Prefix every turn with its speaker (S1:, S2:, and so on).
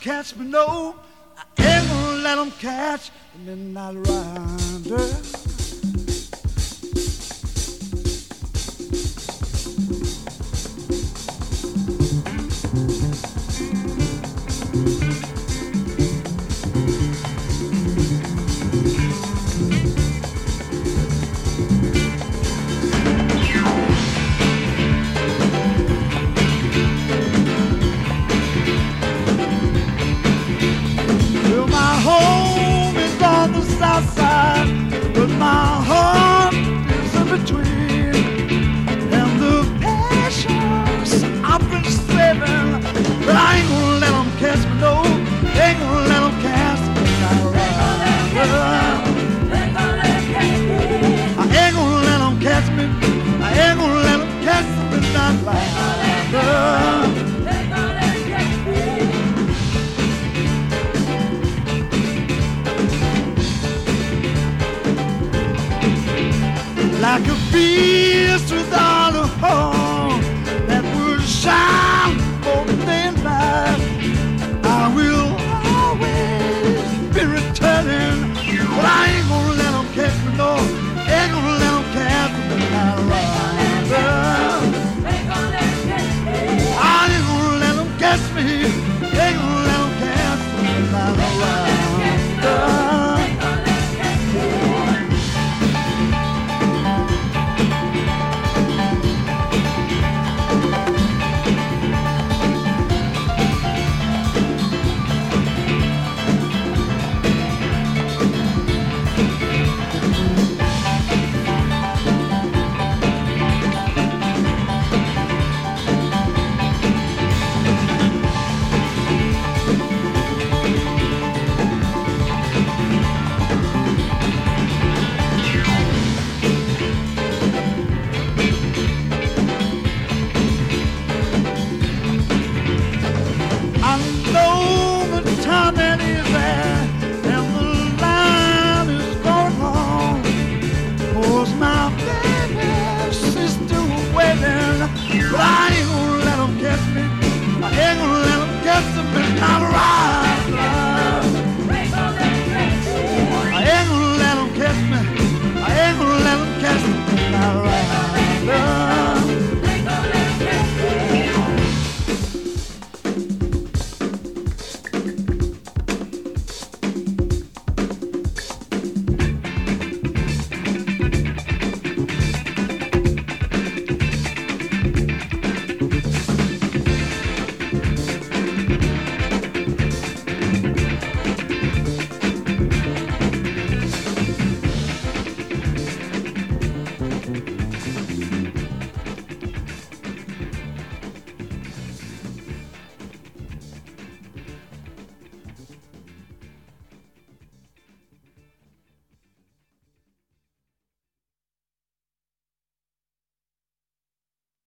S1: catch me, no. I ain't gonna let them catch the midnight rider. But my heart is in between, and the passions I've been saving, but I ain't gonna let them catch me, no. Ain't gonna let them catch me, I ain't gonna let them catch me. I ain't gonna let them catch me, not like like a beast without a horn that would shine for the day and night. I will always be returning, but I ain't gonna let them catch me, no. Ain't gonna